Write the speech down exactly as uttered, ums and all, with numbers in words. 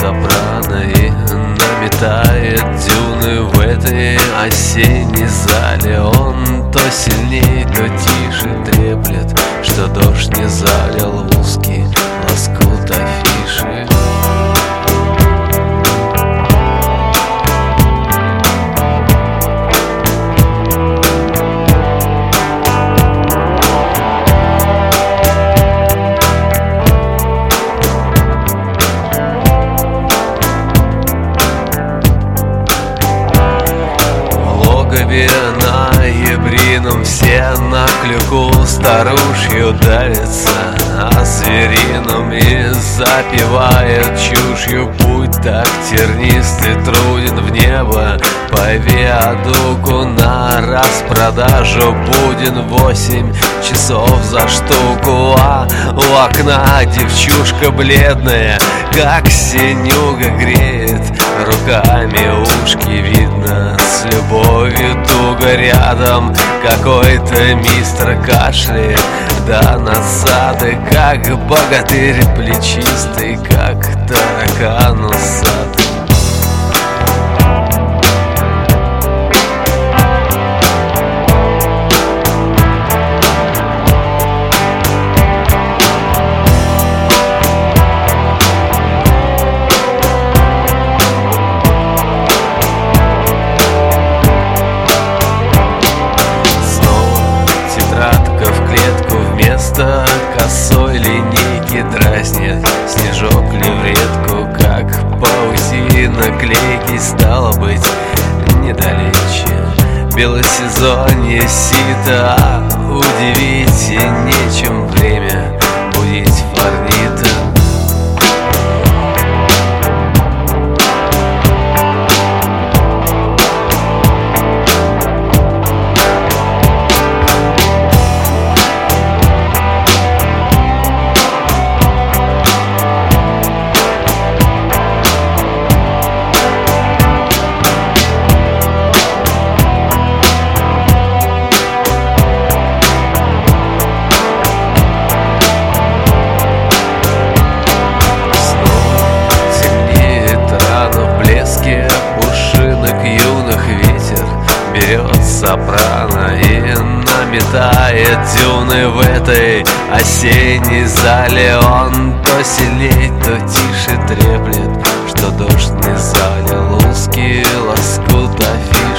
сопрано и наметает дюны в этой осенней зале. Он то сильней, то тише треплет, что дождь не залил узкий лоскут афиши. На ебрином все на клюку старушью давятся, а зверином и запивает чушью. Путь так тернистый, труден в небо по виадуку, на распродажу буден восемь часов за штуку. А у окна девчушка бледная, как синюга, греет руками ушки. Видно, с любовью туго рядом какой-то мистер кашляет, да насады, как богатырь плечистый, как таракан усатый. Вместо косой линейки дразнит снежок левретку, как паутина клейки. Стало быть, недалече белосезонье сито, а удивить и нечем время будить форнита. Берет сопрано и наметает дюны в этой осенней зале. Он то сильней, то тише треплет, что дождь не залил узкий лоскут афиш.